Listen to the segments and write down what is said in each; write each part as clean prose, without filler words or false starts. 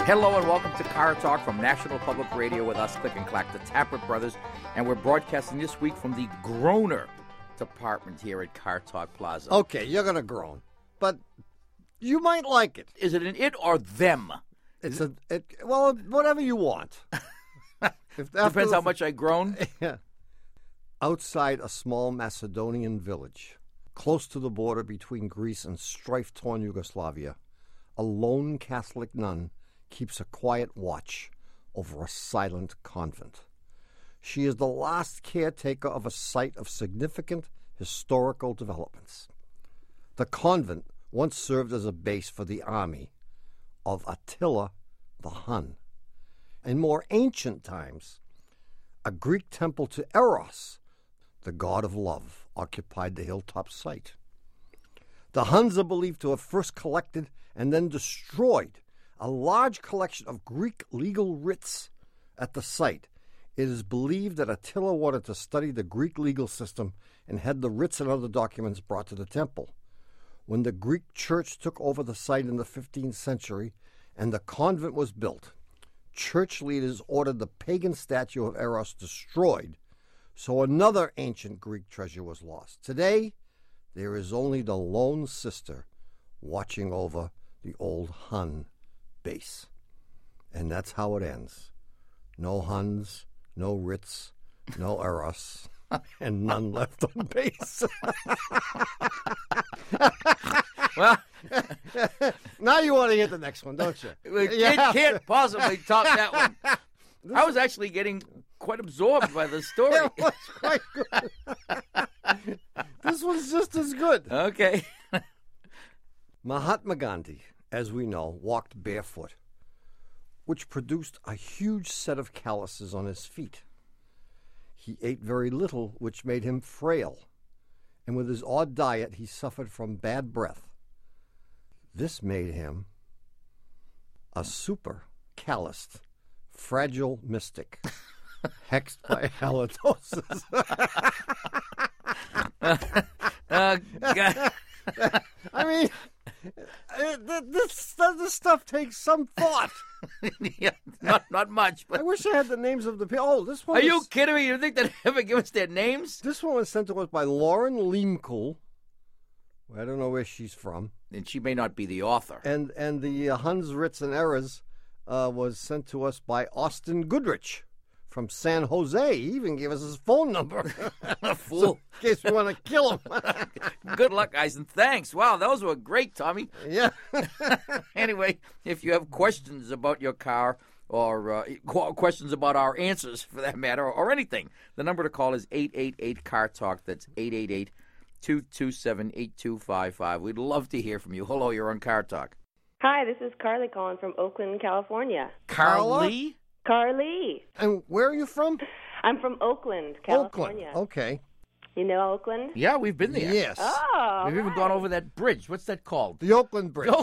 Hello and welcome to Car Talk from National Public Radio with us, Click and Clack, the Tappert Brothers. And we're broadcasting this week from the Groaner department here at Car Talk Plaza. Okay, you're going to groan, but you might like it. Is it an it or them? Well, whatever you want. Depends how much I groan. Yeah. Outside a small Macedonian village, close to the border between Greece and strife-torn Yugoslavia, a lone Catholic nun keeps a quiet watch over a silent convent. She is the last caretaker of a site of significant historical developments. The convent once served as a base for the army of Attila the Hun. In more ancient times, a Greek temple to Eros, the god of love, occupied the hilltop site. The Huns are believed to have first collected and then destroyed a large collection of Greek legal writs at the site. It is believed that Attila wanted to study the Greek legal system and had the writs and other documents brought to the temple. When the Greek church took over the site in the 15th century and the convent was built, church leaders ordered the pagan statue of Eros destroyed, so another ancient Greek treasure was lost. Today, there is only the lone sister watching over the old Hun base. And that's how it ends. No Huns, no writs, no Eros, and none left on base. Well, now you want to get the next one, don't you? it can't possibly top that one. I was actually getting quite absorbed by the story. It was quite good. This one's just as good. Okay. Mahatma Gandhi, as we know, walked barefoot, which produced a huge set of calluses on his feet. He ate very little, which made him frail, and with his odd diet, he suffered from bad breath. This made him a super calloused, fragile mystic, hexed by halitosis. God. I mean, this stuff takes some thought. Yeah, not much. But I wish I had the names of the people. Oh, this one. Are you kidding me? You think they'd ever give us their names? This one was sent to us by Lauren Leemkuhl. I don't know where she's from. And she may not be the author. And the Huns, Writs, and Errors was sent to us by Austin Goodrich from San Jose. He even gave us his phone number. Fool. So, in case we want to kill him. Good luck, guys, and thanks. Wow, those were great, Tommy. Yeah. Anyway, if you have questions about your car or questions about our answers, for that matter, or anything, the number to call is 888-CAR-TALK. That's 888-227-8255. We'd love to hear from you. Hello, you're on Car Talk. Hi, this is Carly calling from Oakland, California. Carly? Carly. And where are you from? I'm from Oakland, California. Oakland. Okay. You know Oakland? Yeah, we've been there. Yes. Oh, We've even gone over that bridge. What's that called? The Oakland Bridge.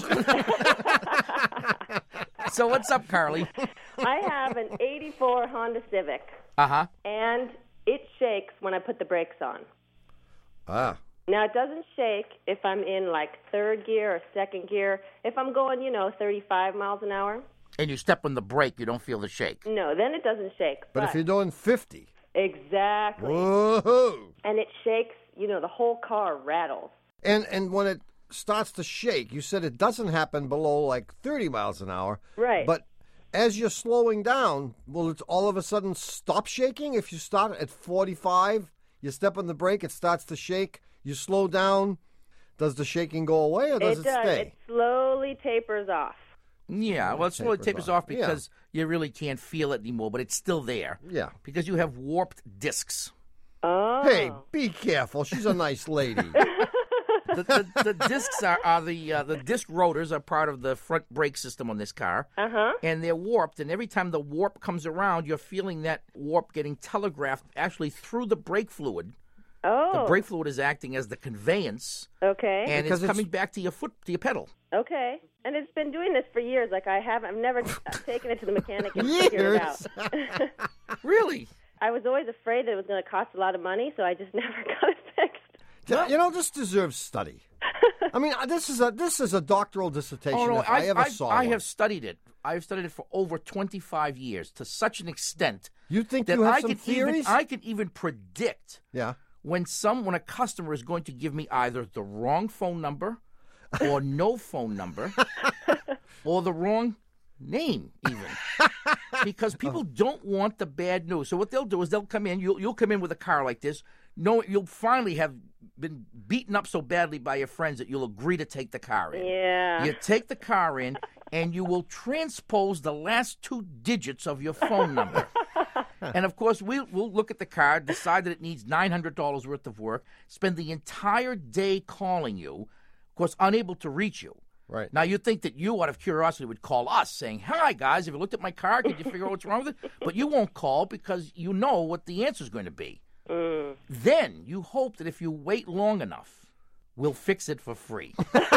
So what's up, Carly? I have an 84 Honda Civic, Uh-huh. and it shakes when I put the brakes on. Ah. Now, it doesn't shake if I'm in, like, third gear or second gear. If I'm going, 35 miles an hour. And you step on the brake, you don't feel the shake. No, then it doesn't shake. But if you're doing 50. Exactly. Whoa. And it shakes, the whole car rattles. And when it starts to shake, you said it doesn't happen below like 30 miles an hour. Right. But as you're slowing down, will it all of a sudden stop shaking? If you start at 45, you step on the brake, it starts to shake, you slow down, does the shaking go away or does it stay? It slowly tapers off. Yeah, well, it slowly tapers off because you really can't feel it anymore, but it's still there. Yeah. Because you have warped discs. Oh. Hey, be careful. She's a nice lady. The discs are the disc rotors are part of the front brake system on this car. Uh-huh. And they're warped, and every time the warp comes around, you're feeling that warp getting telegraphed actually through the brake fluid. Oh. The brake fluid is acting as the conveyance. Okay. And Because it's coming back to your pedal. Okay. And it's been doing this for years. Like I've never taken it to the mechanic and figured it out. Really? I was always afraid that it was going to cost a lot of money, so I just never got it fixed. This deserves study. I mean, this is a doctoral dissertation. Oh, no, if I ever saw I one. have studied it. I've studied it for over 25 years to such an extent You think that you have I some can theories? I can even predict Yeah. when a customer is going to give me either the wrong phone number or no phone number or the wrong name even. Because people don't want the bad news. So what they'll do is they'll come in, you'll come in with a car like this. No, you'll finally have been beaten up so badly by your friends that you'll agree to take the car in. Yeah. You take the car in, and you will transpose the last 2 digits of your phone number. And, of course, we'll look at the car, decide that it needs $900 worth of work, spend the entire day calling you, of course, unable to reach you. Right. Now, you'd think that you, out of curiosity, would call us saying, "Hi, guys, have you looked at my car? Could you figure out what's wrong with it?" But you won't call because you know what the answer is going to be. Then you hope that if you wait long enough, we'll fix it for free.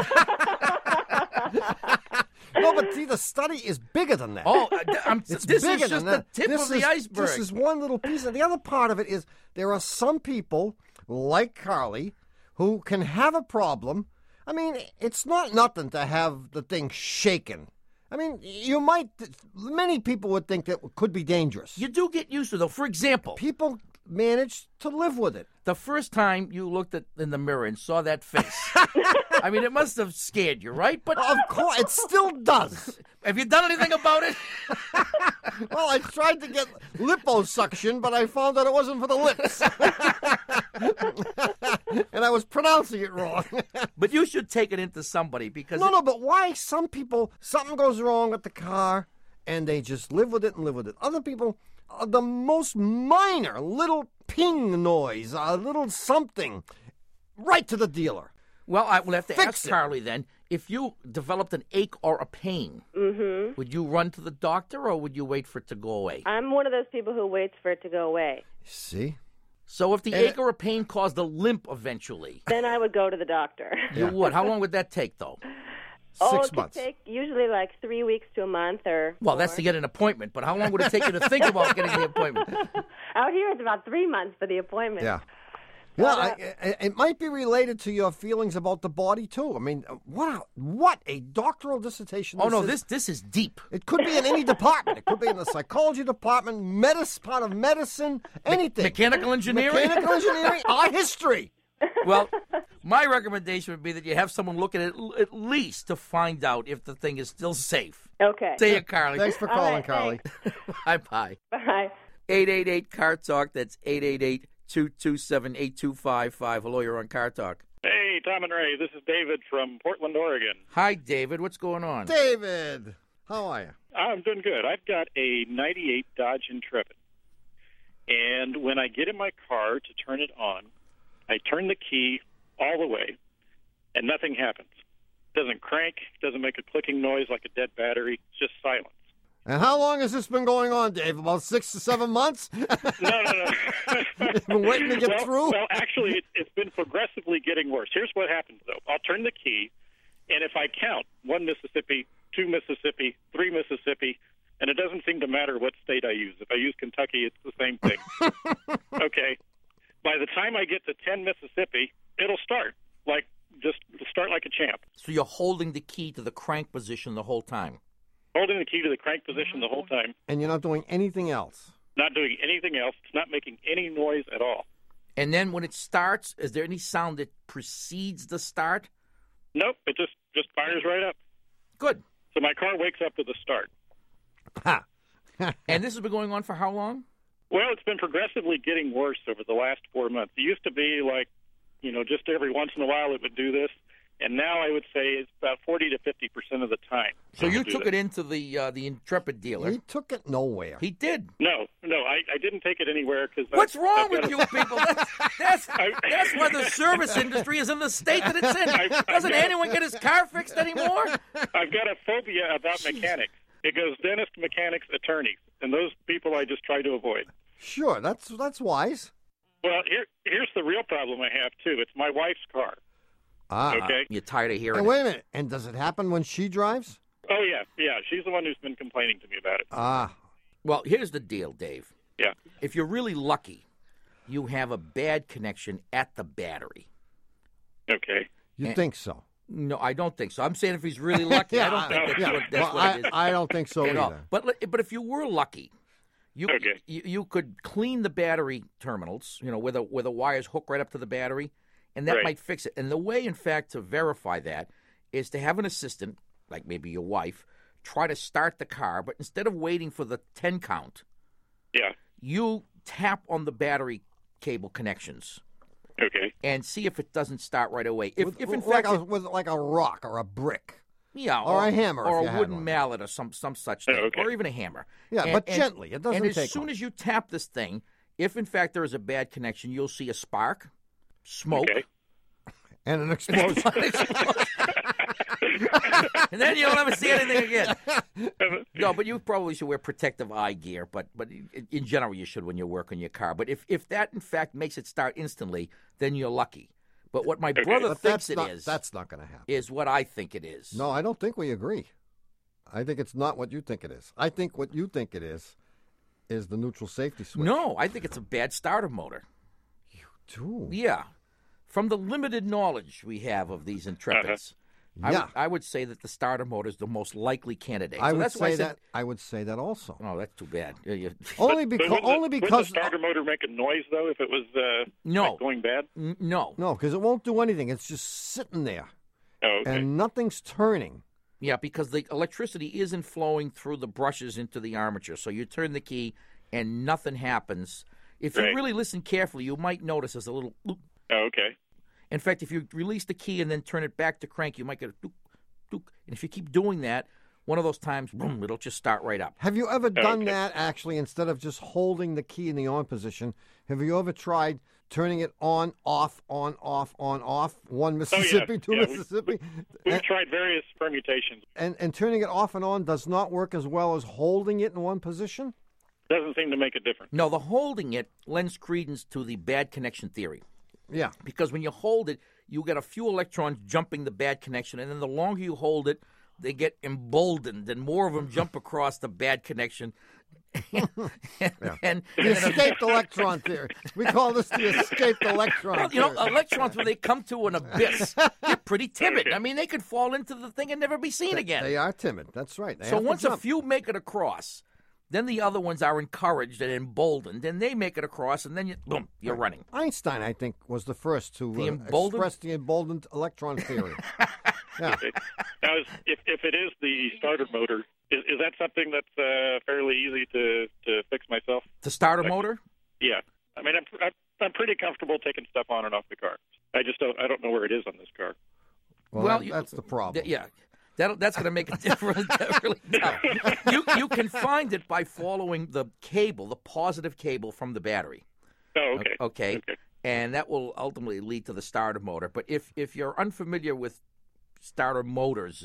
No, but see, the study is bigger than that. Oh, It's this bigger is just than the that. tip of the iceberg. This is one little piece. And the other part of it is there are some people, like Carly, who can have a problem. I mean, it's not nothing to have the thing shaken. I mean, many people would think that could be dangerous. You do get used to it, though. For example, People manage to live with it. the first time you looked in the mirror and saw that face, I mean, it must have scared you, right? But Of course, it still does. have you done anything about it? Well, I tried to get liposuction, but I found that it wasn't for the lips. And I was pronouncing it wrong. But you should take it into somebody because No, but why some people, something goes wrong with the car, and they just live with it and live with it. Other people, the most minor little ping noise, a little something, right to the dealer. Well, I will have to Fix ask it. Carly then, if you developed an ache or a pain, would you run to the doctor or would you wait for it to go away? I'm one of those people who waits for it to go away. See? So if the And ache or a pain caused a limp eventually, Then I would go to the doctor. you would. How long would that take, though? 6 it months. could take usually like 3 weeks to a month or Well, that's more. to get an appointment, but how long would it take you to think about getting the appointment? Out here, it's about 3 months for the appointment. Yeah. Yeah, it might be related to your feelings about the body, too. I mean, what a doctoral dissertation Oh, no, is. this is deep. It could be in any department. It could be in the psychology department, part of medicine, anything. Mechanical engineering? Mechanical engineering, art history. Well, my recommendation would be that you have someone look at it at least to find out if the thing is still safe. Okay. See you, Carly. Thanks for All calling, right, Carly. Bye-bye. Bye. 888-CAR Talk. That's 888-227-8255. Hello, you're on Car Talk. Hey, Tom and Ray. This is David from Portland, Oregon. Hi, David. What's going on? David, how are you? I'm doing good. I've got a 98 Dodge Intrepid. And when I get in my car to turn it on, I turn the key all the way, and nothing happens. Doesn't crank, doesn't make a clicking noise like a dead battery. It's just silence. And how long has this been going on, Dave? About 6 to 7 months? No. You've been waiting to get through? Well, actually, it's been progressively getting worse. Here's what happens, though. I'll turn the key, and if I count 1 Mississippi, 2 Mississippi, 3 Mississippi, and it doesn't seem to matter what state I use. If I use Kentucky, it's the same thing. Okay. By the time I get to 10 Mississippi, it'll start like a champ. So you're holding the key to the crank position the whole time. Holding the key to the crank position the whole time, And you're not doing anything else? not doing anything else. It's not making any noise at all. And then when it starts, is there any sound that precedes the start? Nope, it just fires right up. Good. So my car wakes up with a start. Ha! And this has been going on for how long? Well, it's been progressively getting worse over the last 4 months. It used to be like, just every once in a while it would do this, and now I would say it's about 40 to 50% of the time. So you it will do took that. it into the Intrepid dealer. He took it nowhere. He did. No, I didn't take it anywhere because. What's wrong with you people? That's why the service industry is in the state that it's in. Doesn't anyone get his car fixed anymore? I've got a phobia about mechanics. It goes dentist, mechanics, attorneys, and those people I just try to avoid. Sure, that's wise. Well, here's the real problem I have too. It's my wife's car. Ah. Okay. You're tired of hearing And it. wait a minute. And does it happen when she drives? Oh yeah. She's the one who's been complaining to me about it. Ah. Well, here's the deal, Dave. Yeah. If you're really lucky, you have a bad connection at the battery. Okay. You think so? No, I don't think so. I'm saying if he's really lucky, I don't think that's what it is. I don't think so at all. either. But if you were lucky, Okay. you could clean the battery terminals, where the wires hook right up to the battery, and that Right. might fix it. And the way, in fact, to verify that is to have an assistant, like maybe your wife, try to start the car, but instead of waiting for the 10 count, Yeah. you tap on the battery cable connections Okay. and see if it doesn't start right away. If in like fact, with like a rock or a brick. yeah, or a hammer or if you a had wooden one. mallet, or some such thing, okay. or even a hammer. Yeah, but gently. It doesn't And as take soon long. as you tap this thing, if in fact there is a bad connection, you'll see a spark, smoke, Okay. And an explosion. and then you'll never see anything again. No, but you probably should wear protective eye gear. But in general, you should when you work on your car. But if that in fact makes it start instantly, then you're lucky. But what my brother But thinks that's not going to happen. is what I think it is. No, I don't think we agree. I think it's not what you think it is. I think what you think it is the neutral safety switch. No, I think it's a bad starter motor. Dude. Yeah. From the limited knowledge we have of these Intrepids, Yeah. I would say that the starter motor is the most likely candidate. I So would that's why I say said, that. I would say that also. Oh, that's too bad. Only But because. Only wouldn't because. the starter motor make a noise though if it was No. like going bad? No. No, because it won't do anything. It's just sitting there, Oh, okay. and nothing's turning. Yeah, because the electricity isn't flowing through the brushes into the armature. So you turn the key and nothing happens. If you Right. really listen carefully, you might notice there's a little loop. Oh, okay. In fact, if you release the key and then turn it back to crank, you might get a dook, dook. And if you keep doing that, one of those times, boom, it'll just start right up. Have you ever done okay. that actually instead of just holding the key in the on position? Have you ever tried turning it on, off, on, off, on, off? One Mississippi, two Yeah, Mississippi? We've tried various permutations. And turning it off and on does not work as well as holding it in one position? Doesn't seem to make a difference. No, the holding it lends credence to the bad connection theory. Yeah. Because when you hold it, you get a few electrons jumping the bad connection, and then the longer you hold it, they get emboldened, and more of them jump across the bad connection. and The escaped electron theory. We call this the escaped electron well, theory. electrons, when they come to an abyss, they're pretty timid. I mean, they could fall into the thing and never be seen again. They are timid. That's right. They So have to once a jump. few make it across, then the other ones are encouraged and emboldened, and they make it across, and then boom, you're running. Einstein, I think, was the first to The emboldened- express the emboldened electron theory. Yeah. Okay. Now, if it is the starter motor, is that something that's fairly easy to fix myself? The starter motor? Yeah. I mean, I'm pretty comfortable taking stuff on and off the car. I don't know where it is on this car. Well, Well, that's the problem. Yeah. That's going to make a difference. Really tough. You can find it by following the cable, the positive cable from the battery. Oh, okay. Okay. And that will ultimately lead to the starter motor. But if you're unfamiliar with starter motors,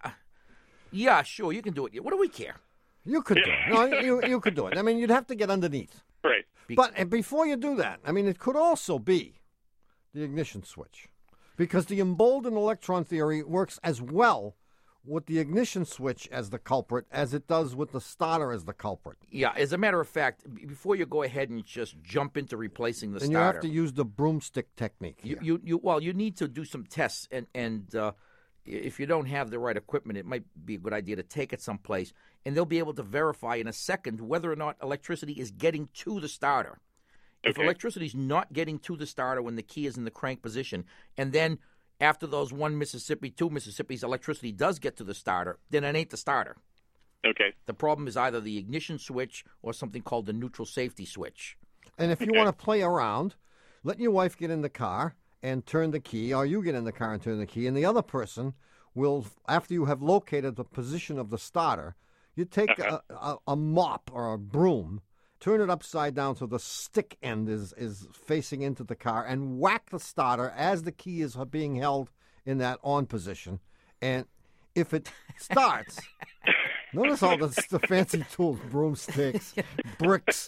yeah, sure, you can do it. What do we care? You could do it. No, you could do it. I mean, you'd have to get underneath. Right. But before you do that, I mean, it could also be the ignition switch. Because the emboldened electron theory works as well with the ignition switch as the culprit as it does with the starter as the culprit. Yeah, as a matter of fact, before you go ahead and just jump into replacing the And starter, you have to use the broomstick technique. Here. you need to do some tests, and if you don't have the right equipment, it might be a good idea to take it someplace, and they'll be able to verify in a second whether or not electricity is getting to the starter. If Okay. electricity is not getting to the starter when the key is in the crank position, and then after those 1 Mississippi, 2 Mississippis, electricity does get to the starter, then it ain't the starter. Okay. The problem is either the ignition switch or something called the neutral safety switch. And if you want to play around, let your wife get in the car and turn the key, or you get in the car and turn the key, and the other person will, after you have located the position of the starter, you take a mop or a broom, turn it upside down so the stick end is facing into the car, and whack the starter as the key is being held in that on position. And if it starts, notice all the fancy tools, broomsticks, bricks,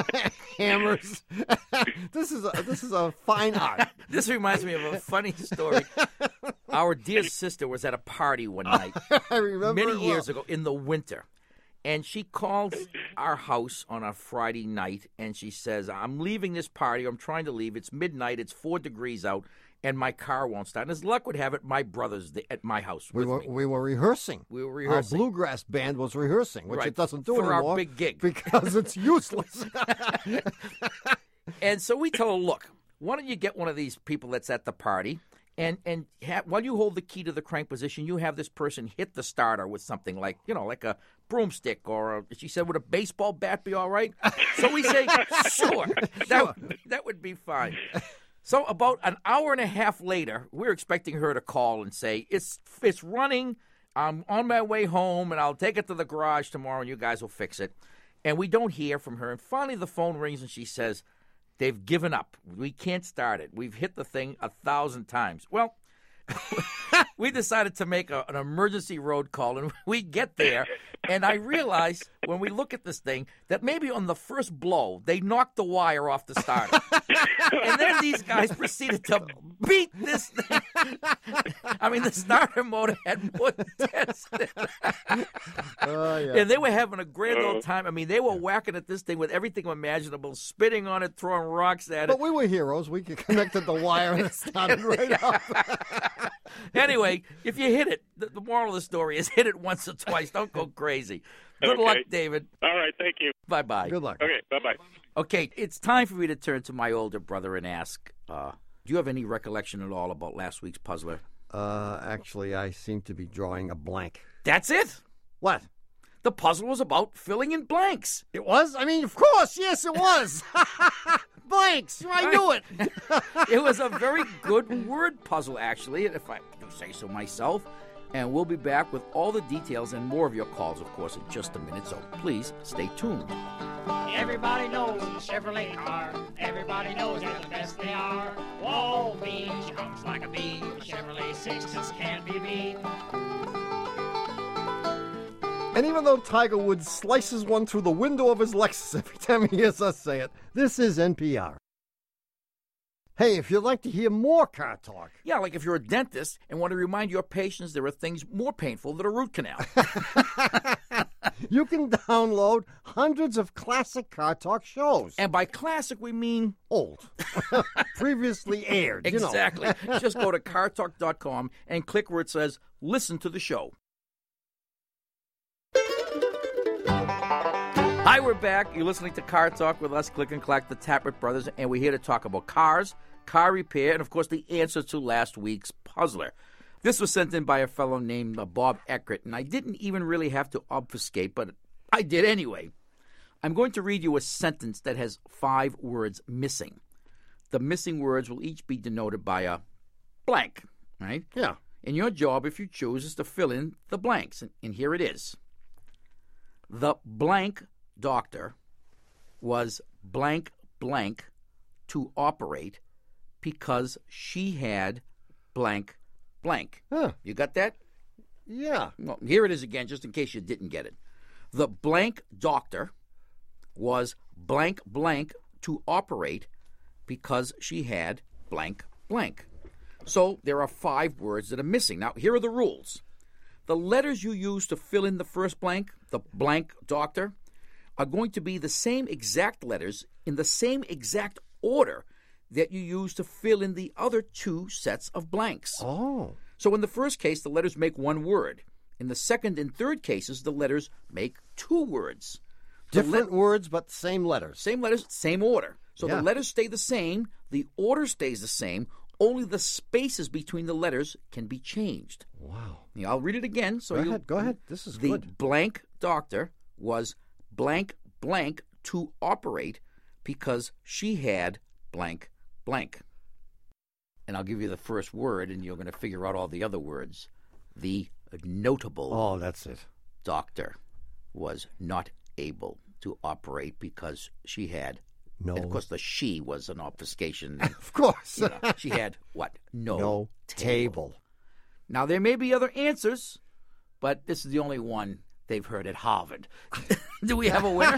hammers. This is a fine art. This reminds me of a funny story. Our dear sister was at a party one night I remember many it well. years ago in the winter. And she called our house on a Friday night, and she says, I'm leaving this party. I'm trying to leave. It's midnight. It's 4 degrees out, and my car won't start. And as luck would have it, my brother's at my house with me. We were rehearsing. We were rehearsing. Our bluegrass band was rehearsing, which Right. it doesn't do For anymore. our big gig. Because it's useless. And so we tell her, look, why don't you get one of these people that's at the party, and while you hold the key to the crank position, you have this person hit the starter with something like, like a broomstick, or she said, would a baseball bat be all right? So we say, sure. That would be fine. So about an hour and a half later, we're expecting her to call and say, it's running. I'm on my way home, and I'll take it to the garage tomorrow, and you guys will fix it. And we don't hear from her. And finally the phone rings, and she says, they've given up. We can't start it. We've hit the thing 1,000 times. Well, we decided to make an emergency road call, and we get there, and I realize when we look at this thing that maybe on the first blow, they knocked the wire off the starter. And then these guys proceeded to beat this thing. I mean, the starter motor had more tested. And they were having a grand old time. I mean, they were whacking at this thing with everything imaginable, spitting on it, throwing rocks at it. But we were heroes. We connected the wire and it started right up. Anyway, if you hit it, the moral of the story is hit it once or twice. Don't go crazy. Good Okay. luck, David. All right, thank you. Bye-bye. Good luck. Okay, bye-bye. Okay, it's time for me to turn to my older brother and ask, do you have any recollection at all about last week's puzzler? Actually, I seem to be drawing a blank. That's it. What? The puzzle was about filling in blanks. It was? I mean, of course, yes, it was. Blanks. I knew it. It was a very good word puzzle, actually, if I do say so myself. And we'll be back with all the details and more of your calls, of course, in just a minute. So please stay tuned. Everybody knows the Chevrolet car. Everybody knows they're the best they are. Whoa, bee, she hums like a bee. The Chevrolet 6 just can't be beat. And even though Tiger Woods slices one through the window of his Lexus every time he hears us say it, this is NPR. Hey, if you'd like to hear more car talk, Yeah, like if you're a dentist and want to remind your patients there are things more painful than a root canal. you can download hundreds of classic car talk shows. And by classic, we mean Old. Previously aired, you know. exactly. Just go to cartalk.com and click where it says listen to the show. Hi, we're back. You're listening to Car Talk with us, Click and Clack, the Tappert Brothers, and we're here to talk about cars, car repair, and, of course, the answer to last week's puzzler. This was sent in by a fellow named Bob Eckert, and I didn't even really have to obfuscate, but I did anyway. I'm going to read you a sentence that has 5 words missing. The missing words will each be denoted by a blank, right? Yeah. And your job, if you choose, is to fill in the blanks, and here it is. The blank doctor was blank blank to operate because she had blank blank. Huh. You got that? Yeah. Well, here it is again, just in case you didn't get it. The blank doctor was blank blank to operate because she had blank blank. So there are 5 words that are missing. Now, here are the rules. The letters you use to fill in the first blank, the blank doctor, are going to be the same exact letters in the same exact order that you use to fill in the other 2 sets of blanks. Oh. So in the first case, the letters make 1 word. In the second and third cases, the letters make 2 words. Different words, but same letters. Same letters, same order. So Yeah. the letters stay the same, the order stays the same, only the spaces between the letters can be changed. Wow. Yeah, I'll read it again. So Go ahead. This is the good. blank doctor was blank blank to operate because she had blank blank. And I'll give you the first word, and you're going to figure out all the other words. The notable Oh, that's it. doctor was not able to operate because she had, No. and of course the she was an obfuscation. Of course. You know, she had what? No table. Now, there may be other answers, but this is the only one they've heard at Harvard. Do we have a winner?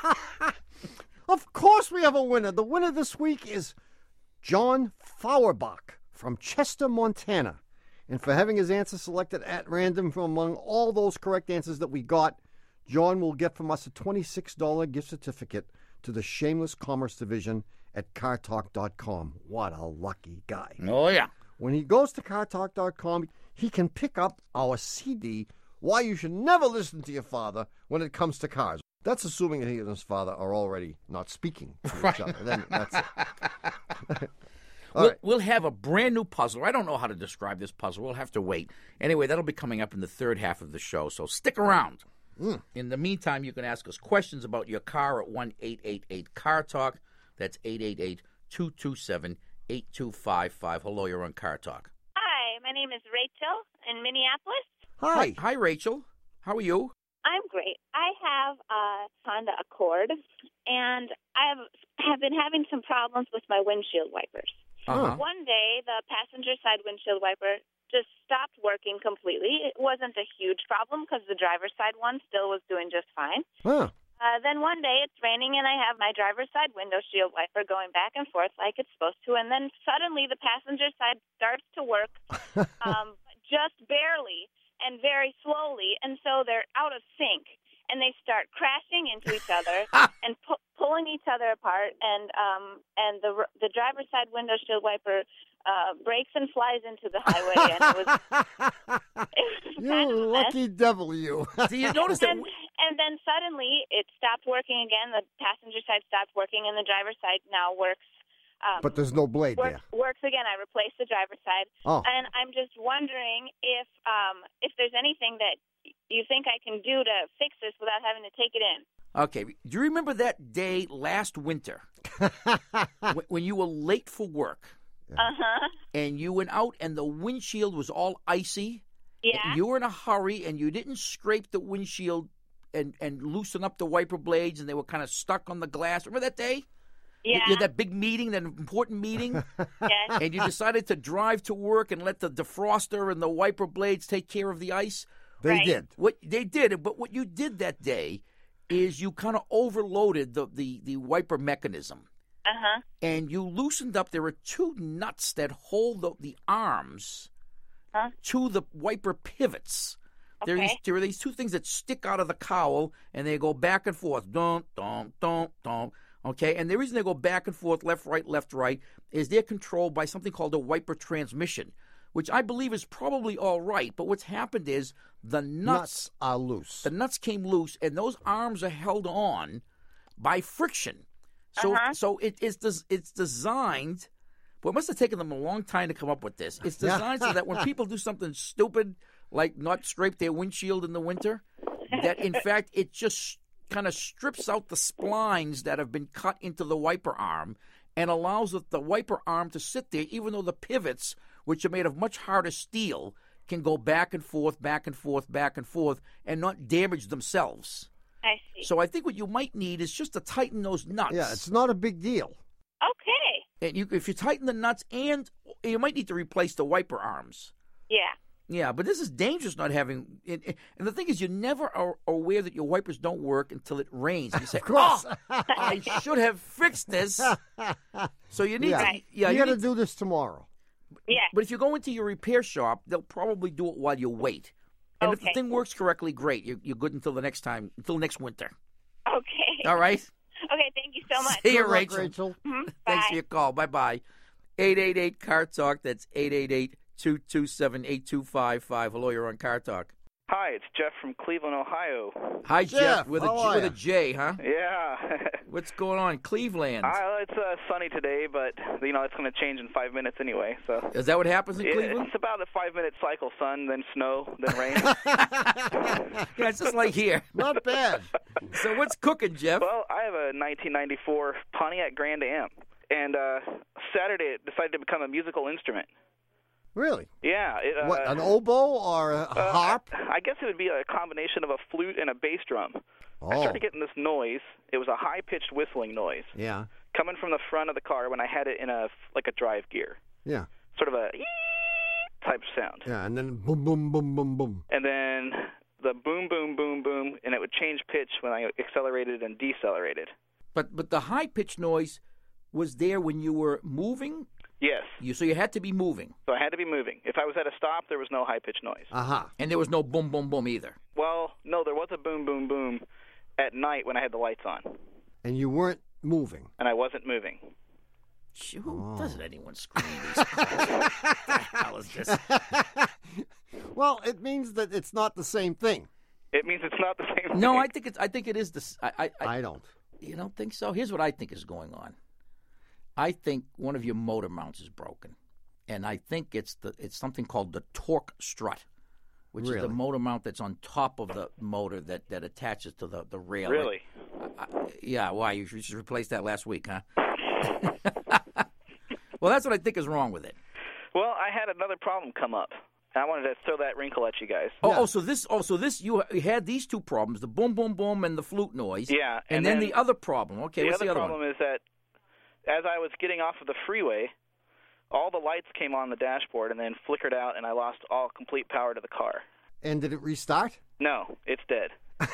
Of course we have a winner. The winner this week is John Fauerbach from Chester, Montana. And for having his answer selected at random from among all those correct answers that we got, John will get from us a $26 gift certificate to the Shameless Commerce Division at CarTalk.com. What a lucky guy. Oh, yeah. When he goes to CarTalk.com, he can pick up our CD, Why You Should Never Listen to Your Father When It Comes to Cars. That's assuming that he and his father are already not speaking to each other. Then that's it. We'll have a brand new puzzle. I don't know how to describe this puzzle. We'll have to wait. Anyway, that'll be coming up in the third half of the show, so stick around. In the meantime, you can ask us questions about your car at 1-888-CAR-TALK. That's 888-227-8255. Hello, you're on Car Talk. Hi, my name is Rachel in Minneapolis. Hi. Hi, Rachel. How are you? I'm great. I have a Honda Accord, and I have been having some problems with my windshield wipers. Uh-huh. One day, the passenger side windshield wiper just stopped working completely. It wasn't a huge problem because the driver's side one still was doing just fine. Huh. Then one day it's raining and I have my driver's side window shield wiper going back and forth like it's supposed to, and then suddenly the passenger side starts to work just barely and very slowly, and so they're out of sync, and they start crashing into each other and pulling each other apart, and the driver's side window shield wiper breaks and flies into the highway, and it was You kind of a mess. lucky devil, you. Do you notice that? And then suddenly it stopped working again. The passenger side stopped working, and the driver's side now works. But there's no blade there. Works again. I replaced the driver's side, Oh. and I'm just wondering if there's anything that you think I can do to fix this without having to take it in. Okay. Do you remember that day last winter when you were late for work and you went out and the windshield was all icy? Yeah. And you were in a hurry and you didn't scrape the windshield and loosen up the wiper blades, and they were kind of stuck on the glass. Remember that day? Yeah. You had that big meeting, that important meeting, Yes. and you decided to drive to work and let the defroster and the wiper blades take care of the ice. They Right. did. What they did, but what you did that day is you kind of overloaded the wiper mechanism, and you loosened up. There are two nuts that hold the arms to the wiper pivots. There are these two things that stick out of the cowl, and they go back and forth. Don't. Okay, and the reason they go back and forth, left, right, is they're controlled by something called a wiper transmission, which I believe is probably all right. But what's happened is the nuts are loose. The nuts came loose, and those arms are held on by friction. So it's designed. Well, it must have taken them a long time to come up with this. It's designed so that when people do something stupid, like not scrape their windshield in the winter, that in fact it just kind of strips out the splines that have been cut into the wiper arm and allows the wiper arm to sit there, even though the pivots, which are made of much harder steel, can go back and forth, and not damage themselves. I see. So I think what you might need is just to tighten those nuts. Yeah, it's not a big deal. Okay. And if you tighten the nuts, and you might need to replace the wiper arms. Yeah. Yeah, but this is dangerous not having it. And the thing is, you never are aware that your wipers don't work until it rains. And you say, Of course. I should have fixed this. So you need to. Yeah, you you got to need- do this tomorrow. Yeah. But if you go into your repair shop, they'll probably do it while you wait. And if the Okay. thing works correctly, great. You're good until next winter. Okay. All right? Okay, thank you so much. See you, Good luck, Rachel. Rachel. Thanks Bye. for your call. Bye-bye. 888-CAR-TALK. That's 888-227-8255. Hello, you're on Car Talk. Hi, it's Jeff from Cleveland, Ohio. Hi, Jeff, Jeff. With how are a ya? J, huh? Yeah. What's going on? Cleveland. It's sunny today, but, it's going to change in 5 minutes anyway. So Is that what happens in Cleveland? It's about a 5-minute cycle, sun, then snow, then rain. Yeah, it's just like here. Not bad. So what's cooking, Jeff? Well, I have a 1994 Pontiac Grand Am, and Saturday it decided to become a musical instrument. Really? Yeah. What, an oboe or a harp? I guess it would be a combination of a flute and a bass drum. I Oh, started getting this noise. It was a high-pitched whistling noise yeah. coming from the front of the car when I had it in a drive gear. Yeah. Sort of a type sound. Yeah, and then boom, boom, boom, boom, boom. And then the boom, boom, boom, boom, and it would change pitch when I accelerated and decelerated. But the high-pitched noise was there when you were moving? Yes. So you had to be moving. So I had to be moving. If I was at a stop, there was no high-pitched noise. Uh-huh. And there was no boom, boom, boom either. Well, no, there was a boom, boom, boom at night when I had the lights on. And you weren't moving. and I wasn't moving. Who doesn't anyone screen these calls? What the hell is this? Well, it means that it's not the same thing. It means it's not the same thing. No, I think it is this. I don't. You don't think so? Here's what I think is going on. I think one of your motor mounts is broken, and I think it's something called the torque strut, which is the Really? motor mount that's on top of the motor that attaches to the rail. Really? Yeah. Why? You just replaced that last week, huh? Well, that's what I think is wrong with it. Well, I had another problem come up. I wanted to throw that wrinkle at you guys. So this you had these two problems: the boom, boom, boom, and the flute noise. Yeah, and then the other problem. Okay, what's the other problem one? is that as I was getting off of the freeway, all the lights came on the dashboard and then flickered out, and I lost all complete power to the car. And did it restart? No, it's dead.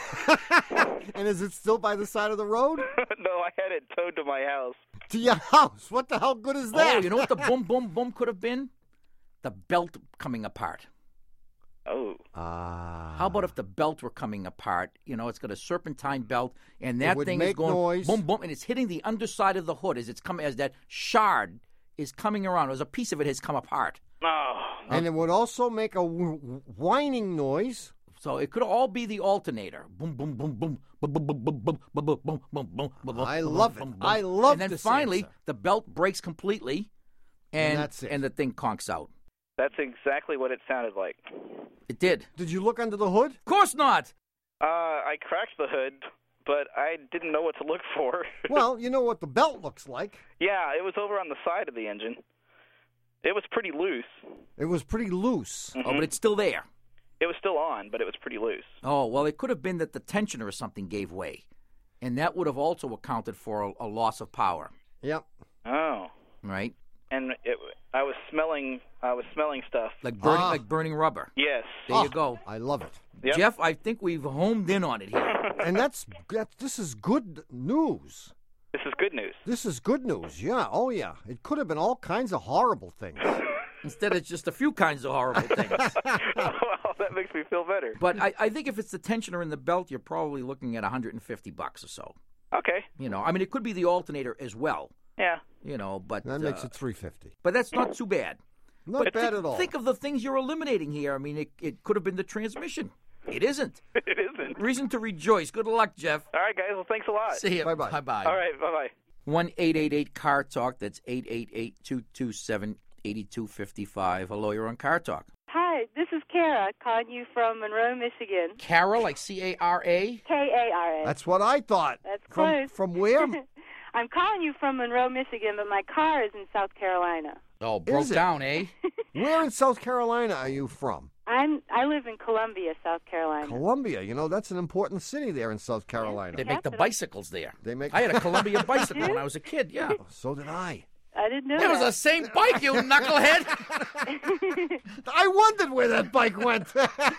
And is it still by the side of the road? No, I had it towed to my house. To your house? What the hell good is that? Oh, you know what the boom, boom, boom could have been? The belt coming apart. Oh. How about if the belt were coming apart? You know, it's got a serpentine belt, and that would thing is make going noise. boom, boom, and it's hitting the underside of the hood as it's coming, as that shard is coming around, as a piece of it has come apart. Oh. And it would also make a whining noise. So it could all be the alternator. Boom, boom, boom, boom, boom, boom, boom, boom, boom, boom, boom, boom, boom, boom, boom. I love it. boom, boom. I love And then this finally, answer. the belt breaks completely, And that's it. and the thing conks out. That's exactly what it sounded like. It did. Did you look under the hood? Of course not. I cracked the hood, but I didn't know what to look for. Well, you know what the belt looks like. Yeah, it was over on the side of the engine. It was pretty loose. It was pretty loose. Oh, but it's still there. It was still on, but it was pretty loose. Oh, well, it could have been that the tensioner or something gave way, and that would have also accounted for a loss of power, Yep. Oh. right? And I was smelling stuff. Like burning rubber. Yes. There you go. I love it. Yep. Jeff, I think we've homed in on it here. And this is good news. This is good news. This is good news. Yeah. Oh, yeah. It could have been all kinds of horrible things. Instead, it's just a few kinds of horrible things. Well, that makes me feel better. But I think if it's the tensioner in the belt, you're probably looking at $150 or so. Okay. You know, I mean, it could be the alternator as well. Yeah. You know, but That makes it $350. But that's not too bad. Not But bad at all. Think of the things you're eliminating here. I mean, it could have been the transmission. It isn't. It isn't. Reason to rejoice. Good luck, Jeff. All right, guys. Well, thanks a lot. See you. Bye-bye. Bye-bye. All right. Bye-bye. 1-888-CAR-TALK. That's 888-227-8255. Hello, you're on Car Talk. Hi, this is Kara calling you from Monroe, Michigan. Cara, like C-A-R-A? K-A-R-A. That's what I thought. That's from, close. From where? I'm calling you from Monroe, Michigan, but my car is in South Carolina. Oh, broke Is it? down, eh? Where in South Carolina are you from? I live in Columbia, South Carolina. Columbia. You know, that's an important city there in South Carolina. They make the bicycles there. They make- I had a Columbia bicycle when I was a kid, yeah. So did I. I didn't know It was that. the same bike, you knucklehead. I wondered where that bike went.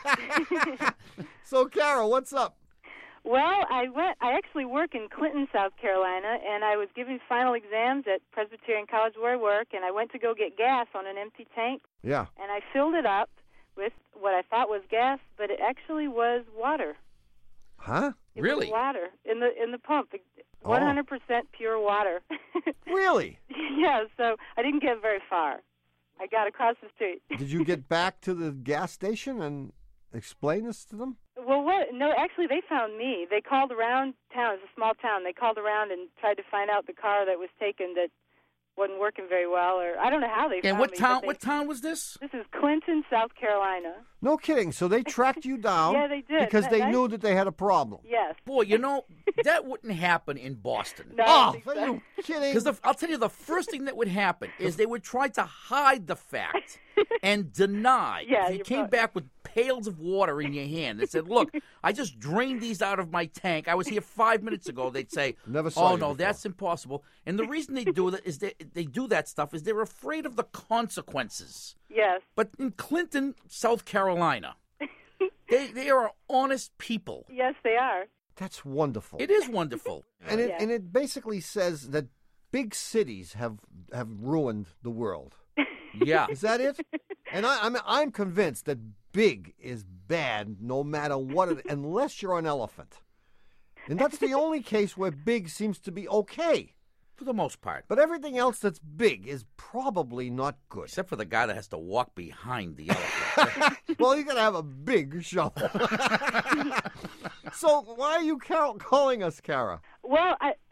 So, Carol, what's up? Well, I actually work in Clinton, South Carolina, and I was giving final exams at Presbyterian College where I work, and I went to go get gas on an empty tank, Yeah. and I filled it up with what I thought was gas, but it actually was water. Huh? It Really? was water in the pump. Oh. 100% pure water. Really? Yeah, so I didn't get very far. I got across the street. Did you get back to the gas station and explain this to them? Well, what? No, actually, they found me. They called around town. It's a small town. They called around and tried to find out the car that was taken that wasn't working very well, or I don't know how they And found what me. town? but they- What town was this? This is Clinton, South Carolina. No kidding. So they tracked you down Yeah, they did. because they Nice. knew that they had a problem. Yes. Boy, you know that wouldn't happen in Boston. No, I Oh, think are so. you kidding? Because I'll tell you, the first thing that would happen is they would try to hide the fact and deny. Yeah, if you you're came right. back with pails of water in your hand and said, "Look, I just drained these out of my tank. I was here 5 minutes ago." They'd say, Never saw "Oh you no, before." that's impossible." And the reason they do that is they do that stuff is they're afraid of the consequences. Yes. But in Clinton, South Carolina, they are honest people. Yes, they are. That's wonderful. It is wonderful. And it Yeah. and it basically says that big cities have ruined the world. Yeah. Is that it? And I'm convinced that big is bad no matter what, unless you're an elephant. And that's the only case where big seems to be okay. For the most part. But everything else that's big is probably not good. Except for the guy that has to walk behind the elephant. Well, you got to have a big shovel. So why are you calling us, Kara? Well,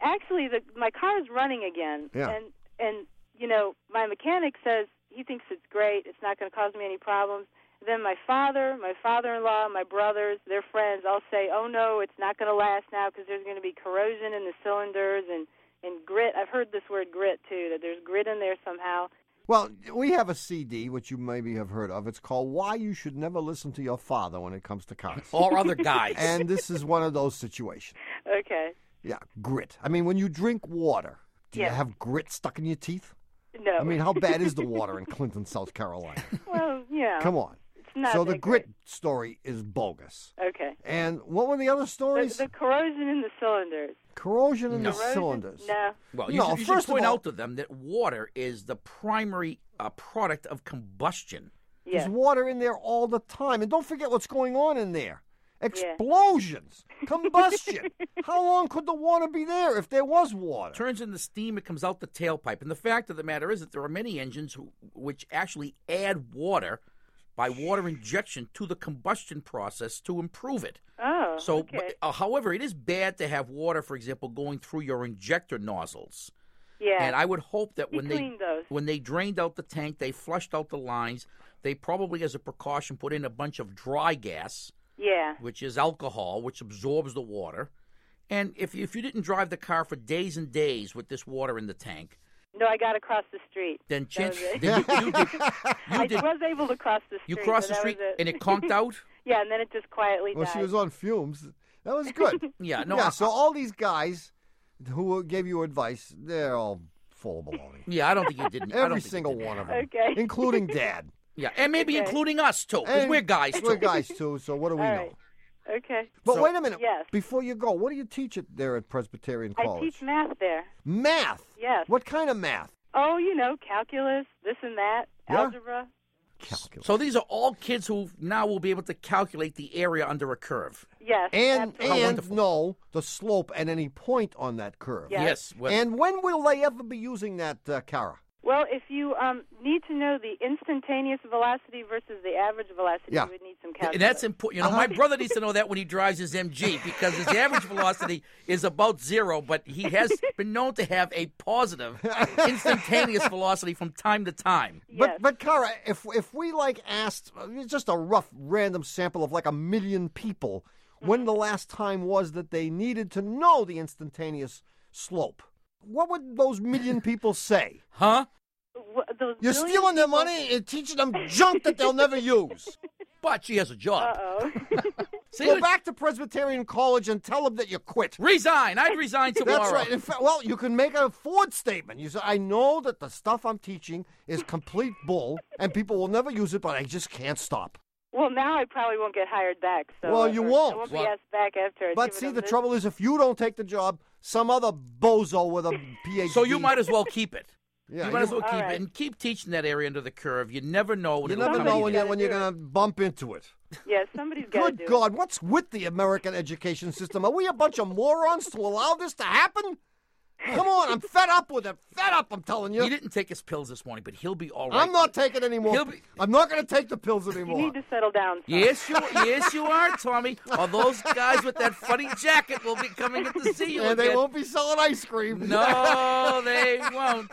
my car is running again. Yeah. And you know, my mechanic says he thinks it's great. It's not going to cause me any problems. Then my father, my father-in-law, my brothers, their friends all say, oh, no, it's not going to last now because there's going to be corrosion in the cylinders and grit. I've heard this word grit, too, that there's grit in there somehow. Well, we have a CD, which you maybe have heard of. It's called Why You Should Never Listen to Your Father When It Comes to Cars. Or other guys. And this is one of those situations. Okay. Yeah, grit. I mean, when you drink water, do you Yeah. have grit stuck in your teeth? No. I mean, how bad is the water in Clinton, South Carolina? Well, yeah. Come on. It's not So the that grit great. story is bogus. Okay. And what were the other stories? The corrosion in the cylinders. Corrosion in the Corrosion? cylinders. No. Well, No, you first should of point all- out to them that water is the primary product of combustion. Yes. There's water in there all the time. And don't forget what's going on in there. Explosions, combustion. How long could the water be there if there was water? Turns into steam, it comes out the tailpipe. And the fact of the matter is that there are many engines which actually add water by water injection to the combustion process to improve it. Oh, So, okay. however, it is bad to have water, for example, going through your injector nozzles. Yeah. And I would hope that He cleaned those. when they drained out the tank, they flushed out the lines. They probably, as a precaution, put in a bunch of dry gas, Yeah. which is alcohol, which absorbs the water. And if you didn't drive the car for days and days with this water in the tank, No, I got across the street. then That chance was it. then you did. I did was able to cross the street. you crossed the but that street was and it conked out. Yeah, and then it just quietly Well, died. she was on fumes. That was good. Yeah, no. Yeah, I- so all these guys who gave you advice, they're all full of baloney. yeah, I don't think you didn't. I don't Every think you single did. one of them. Okay. Including Dad. Yeah, and maybe Okay. including us too, because And we're guys too. We're guys, too, so what do we All know? right. Okay. But So- wait a minute. Yes. Before you go, what do you teach there at Presbyterian I College? teach math there. Math? Yes. What kind of math? Oh, you know, calculus, this and that, Yeah? algebra. Calculus. So these are all kids who now will be able to calculate the area under a curve. Yes. And absolutely. wonderful. know the slope at any point on that curve. Yes. Yes. well- And when will they ever be using that, Kara? Well, if you need to know the instantaneous velocity versus the average velocity, Yeah. you would need some calculus. And that's important. You know, my brother needs to know that when he drives his MG because his average velocity is about 0, but he has been known to have a positive instantaneous velocity from time to time. Yes. But Kara, if we like asked just a rough random sample of like 1 million people when the last time was that they needed to know the instantaneous slope, what would those million people say? Huh? Those You're million stealing their people- money and teaching them junk that they'll never use. But she has a job. Uh-oh. See, Go back to Presbyterian College and tell them that you quit. resign. I'd resign tomorrow. That's right. In fact, well, you can make a Ford statement. You say, I know that the stuff I'm teaching is complete bull, and people will never use it, but I just can't stop. Well, now I probably won't get hired back. So Well, you or won't. I won't be Well- asked back after. I But give it see, a the miss. trouble is, if you don't take the job, some other bozo with a PhD. So you might as well keep it. Yeah, you might as well All keep right. it and keep teaching that area under the curve. You never know when You it'll never come know in. when Somebody's you're gotta going do to bump into it. Yeah, somebody's got to do Good it. God, what's with the American education system? Are we a bunch of morons to allow this to happen? Come on, I'm fed up with it. Fed up, I'm telling He you. didn't take his pills this morning, but he'll be all right. I'm not taking any more. He'll be- I'm not going to take the pills You anymore. need to settle down. son. Yes, you are, Tommy. Or those guys with that funny jacket will be coming in to see you And they again. won't be selling ice cream. No, they won't.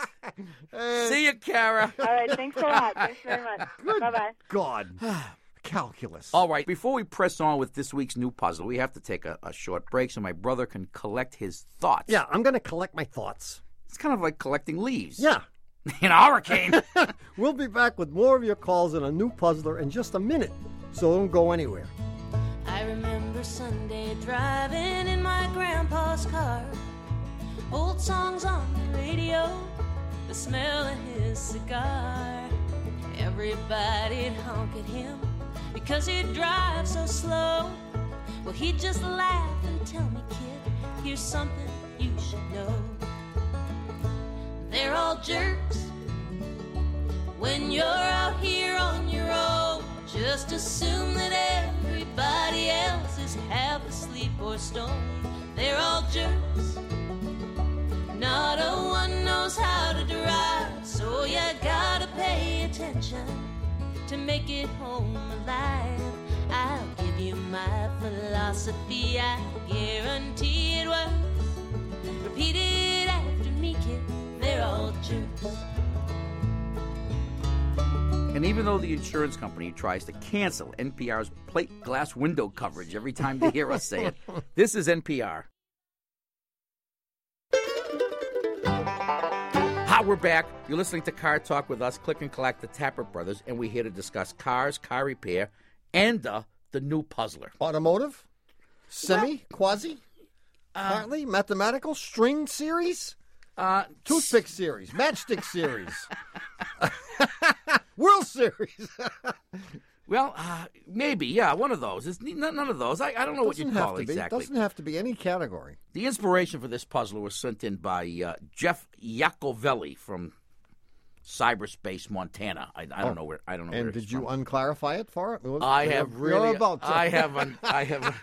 Eh, See you, Kara. All right, thanks a lot. Thanks very much. Bye-bye. God. Calculus. All right, before we press on with this week's new puzzle, we have to take a short break so my brother can collect his thoughts. Yeah, I'm going to collect my thoughts. It's kind of like collecting leaves. Yeah. In a hurricane. We'll be back with more of your calls and a new puzzler in just a minute, so don't go anywhere. I remember Sunday driving in my grandpa's car. Old songs on the radio, the smell of his cigar. Everybody'd honk at him because he'd drive so slow. Well, he'd just laugh and tell me, kid, here's something you should know. They're all jerks when you're out here on your own. Just assume that everybody else is half asleep or stoned. They're ocean to make it home alive. I'll give you my philosophy, I guarantee it works. Repeat it after me, kid, they're all truths. And even though the insurance company tries to cancel NPR's plate glass window coverage every time they hear us say it, this is NPR. Hi, we're back. You're listening to Car Talk with us, Click and Collect, the Tapper Brothers, and we're here to discuss cars, car repair, and the new puzzler. Automotive? Semi? Quasi? Partly? Mathematical? String series? Toothpick series? Matchstick series? World Series? Well, maybe, yeah, one of those. It's none of those. I don't know what you'd call it exactly. It doesn't have to be any category. The inspiration for this puzzler was sent in by Jeff Iacovelli from cyberspace Montana. I don't know where. I don't know. And where did it's you from. unclarify it for it? I have really. You're about to. I have.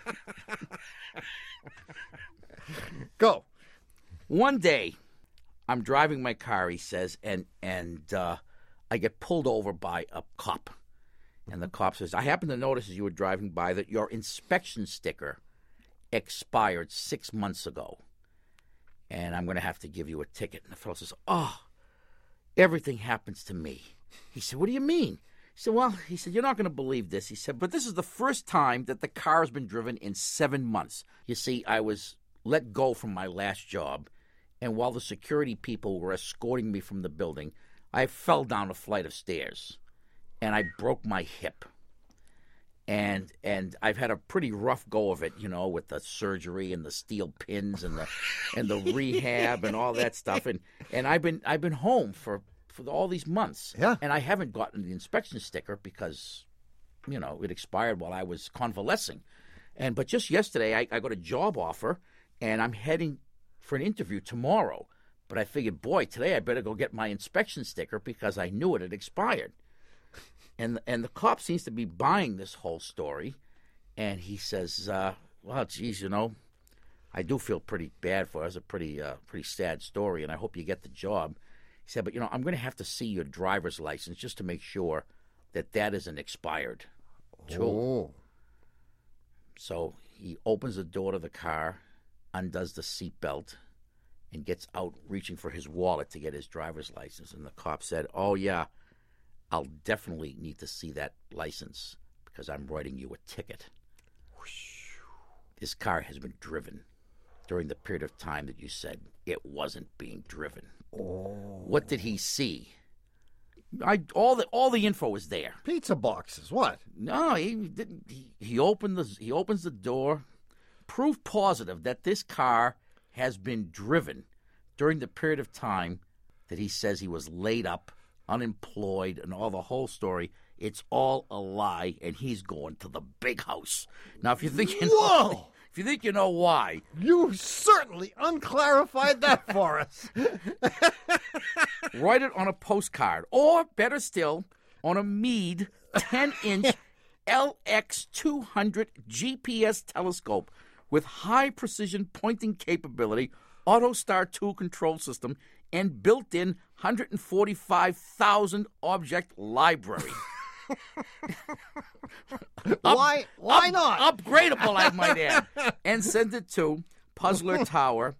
Go. One day, I'm driving my car. He says, and I get pulled over by a cop. And the cop says, I happen to notice as you were driving by that your inspection sticker expired 6 months ago. And I'm going to have to give you a ticket. And the fellow says, oh, everything happens to me. He said, what do you mean? He said, well, you're not going to believe this. He said, but this is the first time that the car has been driven in 7 months. You see, I was let go from my last job. And while the security people were escorting me from the building, I fell down a flight of stairs. And I broke my hip, and I've had a pretty rough go of it, with the surgery and the steel pins and the rehab and all that stuff. And I've been home for all these months. Yeah. And I haven't gotten the inspection sticker because, it expired while I was convalescing. But just yesterday I got a job offer, and I'm heading for an interview tomorrow. But I figured, boy, today I better go get my inspection sticker because I knew it had expired. And the cop seems to be buying this whole story, and he says, well, geez, I do feel pretty bad for it. It's a pretty sad story, and I hope you get the job. He said, but, I'm going to have to see your driver's license just to make sure that isn't expired, too. Oh. So he opens the door to the car, undoes the seatbelt, and gets out reaching for his wallet to get his driver's license. And the cop said, oh, yeah, I'll definitely need to see that license because I'm writing you a ticket. This car has been driven during the period of time that you said it wasn't being driven. Oh. What did he see? All the info was there. Pizza boxes. What? No, he didn't. He opens the door. Proof positive that this car has been driven during the period of time that he says he was laid up, unemployed, and all the whole story. It's all a lie, and he's going to the big house. Now, if you think you know why, you certainly unclarified that for us. Write it on a postcard, or better still, on a Meade 10-inch LX200 GPS telescope with high precision pointing capability, AutoStar 2 control system, and built-in 145,000 object library. Why not? Upgradable, I might add. And send it to Puzzler Tower,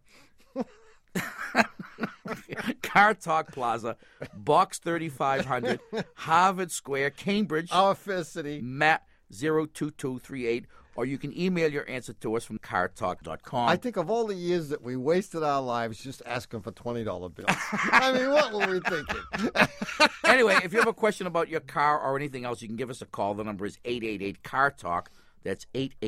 Car Talk Plaza, Box 3500, Harvard Square, Cambridge. Our fair city. Matt 02238. Or you can email your answer to us from cartalk.com. I think of all the years that we wasted our lives just asking for $20 bills. I mean, what were we thinking? Anyway, if you have a question about your car or anything else, you can give us a call. The number is 888-CAR-TALK. That's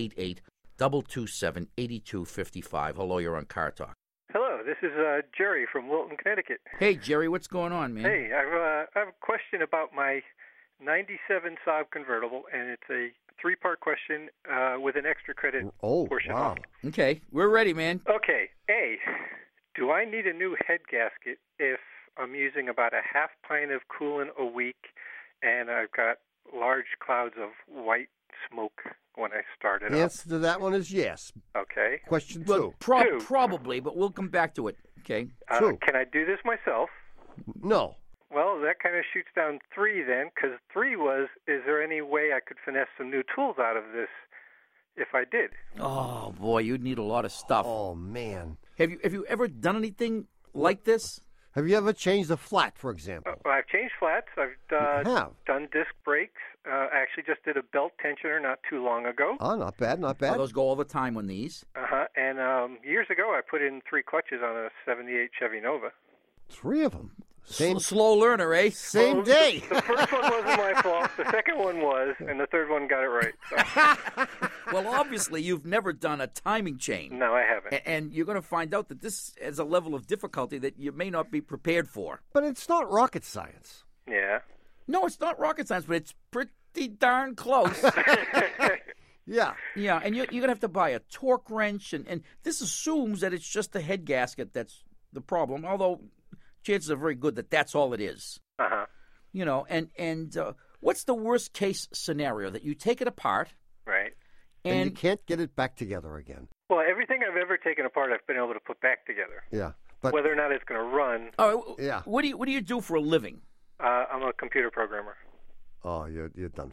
888-227-8255. Hello, you're on Car Talk. Hello, this is Jerry from Wilton, Connecticut. Hey, Jerry, what's going on, man? Hey, I have a question about my 97 Saab convertible, and it's a three-part question with an extra credit portion. Wow. Okay, we're ready, man. Okay. A, do I need a new head gasket if I'm using about a half pint of coolant a week and I've got large clouds of white smoke when I start it up? The answer to that one is yes. Okay. Question Well, two. Probably, but we'll come back to it. Okay. True. Can I do this myself? No. Well, that kind of shoots down 3 then, because 3 was, is there any way I could finesse some new tools out of this if I did? Oh, boy, you'd need a lot of stuff. Oh, man. Have you ever done anything like this? Have you ever changed a flat, for example? I've changed flats. I've done disc brakes. I actually just did a belt tensioner not too long ago. Oh, not bad, not bad. Oh, those go all the time on these. Uh-huh. And years ago, I put in 3 clutches on a 78 Chevy Nova. 3 of them. Same Slow learner, eh? Same day. The first one wasn't my fault. The second one was, and the third one got it right. So. Well, obviously, you've never done a timing chain. No, I haven't. And you're going to find out that this is a level of difficulty that you may not be prepared for. But it's not rocket science. Yeah. No, it's not rocket science, but it's pretty darn close. Yeah. Yeah, and you're going to have to buy a torque wrench, and this assumes that it's just the head gasket that's the problem, although chances are very good that that's all it is. Uh-huh. You know, and what's the worst case scenario? That you take it apart. Right. And you can't get it back together again. Well, everything I've ever taken apart, I've been able to put back together. Yeah. But whether or not it's going to run. Oh, yeah. What do you do for a living? I'm a computer programmer. Oh, you're done.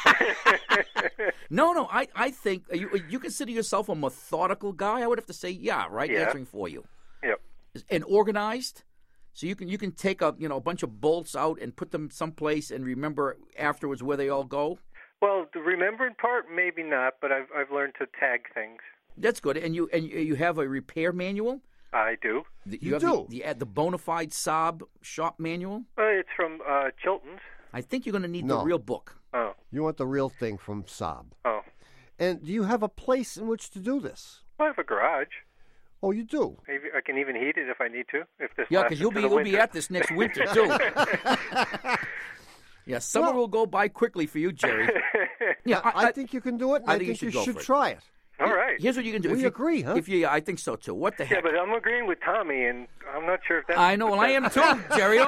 No, I think you consider yourself a methodical guy. I would have to say, yeah, right. Yeah. Answering for you. Yep. And organized. So you can take a bunch of bolts out and put them someplace and remember afterwards where they all go. Well, the remembering part, maybe not, but I've learned to tag things. That's good. And you have a repair manual? I do. You have the bona fide Saab shop manual? It's from Chilton's. I think you're going to need the real book. Oh. You want the real thing from Saab. Oh. And do you have a place in which to do this? I have a garage. Oh, you do? Maybe I can even heat it if I need to. Yeah, because you'll be at this next winter, too. Yeah, summer will go by quickly for you, Jerry. Yeah, I think you can do it. And I think you should try it. All right. Here's what you can do. We agree, huh? I think so, too. What the heck? Yeah, but I'm agreeing with Tommy, and I'm not sure if that's... I know. Well, I am, too, Jerry.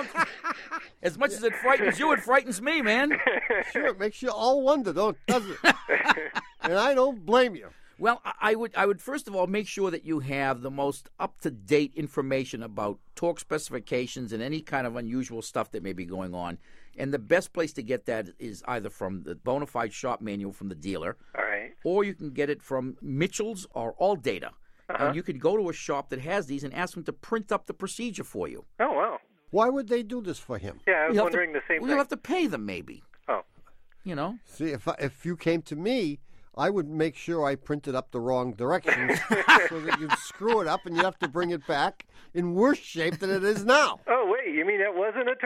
As much as it frightens you, it frightens me, man. Sure, it makes you all wonder, doesn't it? And I don't blame you. Well, I would first of all make sure that you have the most up-to-date information about torque specifications and any kind of unusual stuff that may be going on. And the best place to get that is either from the bona fide shop manual from the dealer, all right, or you can get it from Mitchell's or AllData. Uh-huh. And you can go to a shop that has these and ask them to print up the procedure for you. Oh, wow. Why would they do this for him? Yeah, I was wondering the same thing. You'll have to pay them, maybe. Oh. You know? See, if you came to me, I would make sure I printed up the wrong directions so that you'd screw it up and you'd have to bring it back in worse shape than it is now. Oh, wait, you mean that wasn't a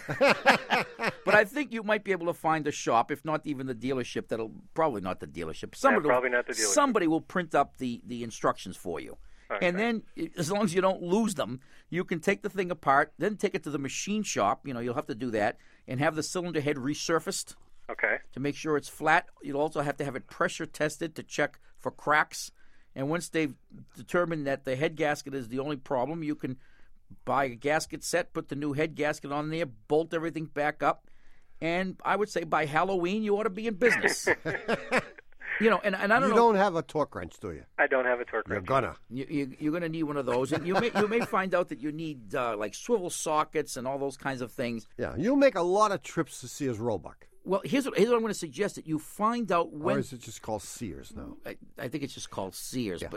turbo? But I think you might be able to find a shop, if not even the dealership, probably not the dealership. Probably not the dealership. Somebody will print up the instructions for you. Okay. And then, as long as you don't lose them, you can take the thing apart, then take it to the machine shop. You'll have to do that, and have the cylinder head resurfaced. Okay. To make sure it's flat. You'll also have to have it pressure tested to check for cracks. And once they've determined that the head gasket is the only problem, you can buy a gasket set, put the new head gasket on there, bolt everything back up. And I would say by Halloween, you ought to be in business. And I don't know. You don't have a torque wrench, do you? I don't have a torque wrench. You're gonna. You're gonna need one of those, and you may find out that you need like swivel sockets and all those kinds of things. Yeah, you'll make a lot of trips to Sears Roebuck. Well, here's what I'm going to suggest: that you find out when. Or is it just called Sears now? I think it's just called Sears, yeah. But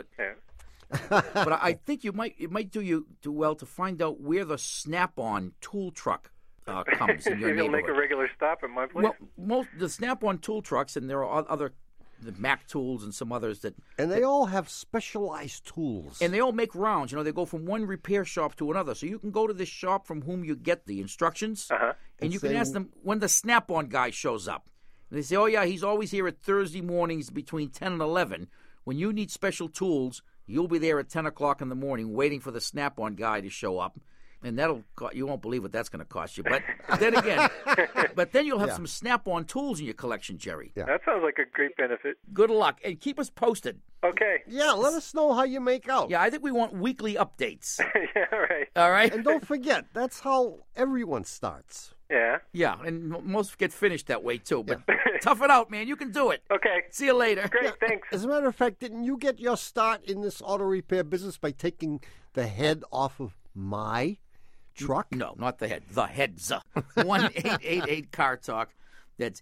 but I think it might do well to find out where the Snap-on tool truck comes in your neighborhood. You'll make a regular stop at my place. Well, the Snap-on tool trucks, and there are other. The Mac tools and some others and they all have specialized tools, and they all make rounds. They go from one repair shop to another. So you can go to this shop from whom you get the instructions, and you can ask them when the Snap-on guy shows up. And they say, "Oh yeah, he's always here at Thursday mornings between 10 and 11. When you need special tools, you'll be there at 10 o'clock in the morning, waiting for the Snap-on guy to show up." And you won't believe what that's going to cost you. But then again, you'll have some Snap-on tools in your collection, Jerry. Yeah. That sounds like a great benefit. Good luck. And keep us posted. Okay. Yeah, let us know how you make out. Yeah, I think we want weekly updates. Yeah, right. All right. And don't forget, that's how everyone starts. Yeah. Yeah, and most get finished that way, too. But tough it out, man. You can do it. Okay. See you later. Great, thanks. As a matter of fact, didn't you get your start in this auto repair business by taking the head off of my truck? No, not the head. The heads. 1-888-CAR-TALK. That's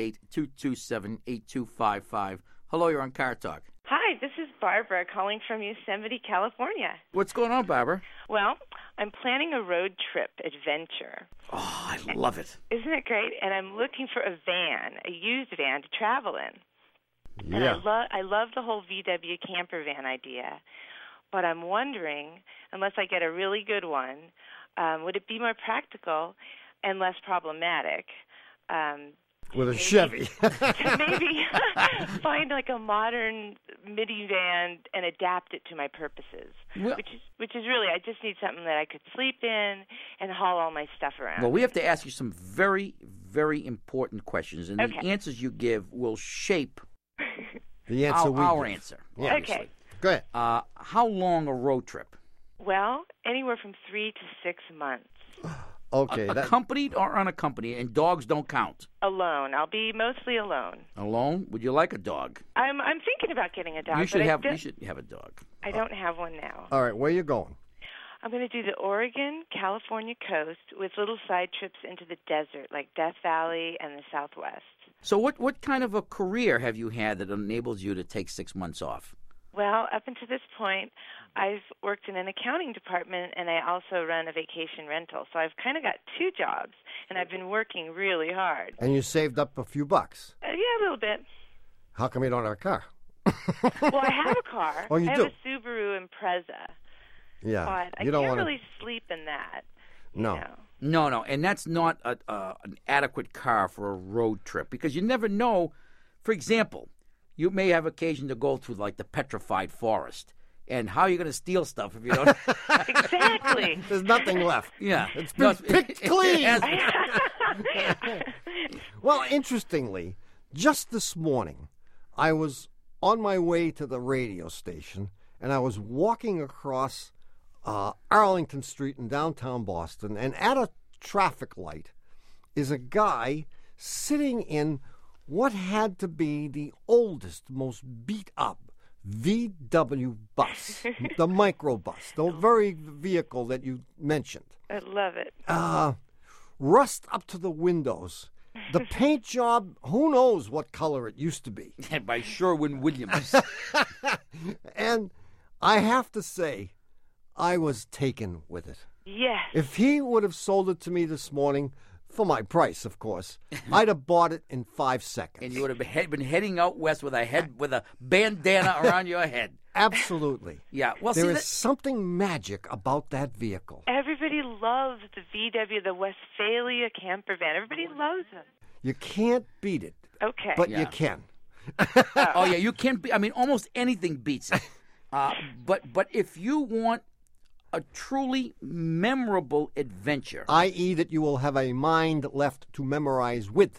888-227-8255. Hello, you're on Car Talk. Hi, this is Barbara calling from Yosemite, California. What's going on, Barbara? Well, I'm planning a road trip adventure. Oh, I love it. Isn't it great? And I'm looking for a van, a used van to travel in. Yeah. And I love the whole VW camper van idea. But I'm wondering, unless I get a really good one, would it be more practical and less problematic? With a Chevy. To maybe find like a modern minivan and adapt it to my purposes, Well, which is really, I just need something that I could sleep in and haul all my stuff around. well, we have to ask you some very, very important questions, and the Okay. answers you give will shape The answer our give. answer. Yeah. Okay. Go ahead. How long a road trip? Well, anywhere from 3 to 6 months. Okay. Accompanied or unaccompanied? And dogs don't count. Alone. I'll be mostly alone. Alone? Would you like a dog? I'm thinking about getting a dog. You should but have. You should have a dog. I don't have one now. All right, where you going? I'm going to do the Oregon, California coast with little side trips into the desert, like Death Valley and the Southwest. So, what kind of a career have you had that enables you to take 6 months off? Well, up until this point, I've worked in an accounting department, and I also run a vacation rental. So I've kind of got 2 jobs, and I've been working really hard. And you saved up a few bucks. Yeah, a little bit. How come you don't have a car? Well, I have a car. Oh, you I do? have a Subaru Impreza. Yeah. But I you don't can't wanna... really sleep in that. No. You know. No, and that's not an adequate car for a road trip because you never know. For example, you may have occasion to go through like the petrified forest, and how are you going to steal stuff if you don't? Exactly. There's nothing left. Yeah, It's been picked clean. it Well, interestingly, just this morning, I was on my way to the radio station, and I was walking across Arlington Street in downtown Boston, and at a traffic light is a guy sitting in what had to be the oldest, most beat-up VW bus, the microbus, the very vehicle that you mentioned. I love it. Rust up to the windows. The paint job, who knows what color it used to be. by Sherwin-Williams. And I have to say, I was taken with it. Yes. If he would have sold it to me this morning, for my price, of course, I'd have bought it in 5 seconds. And you would have been heading out west with a bandana around your head. Absolutely. Yeah. Well, There see, is something magic about that vehicle. Everybody loves the VW, the Westphalia camper van. Everybody loves them. You can't beat it, Okay. but Yeah. you can. oh yeah, you can't. I mean, almost anything beats it. But if you want a truly memorable adventure, i.e., that you will have a mind left to memorize with.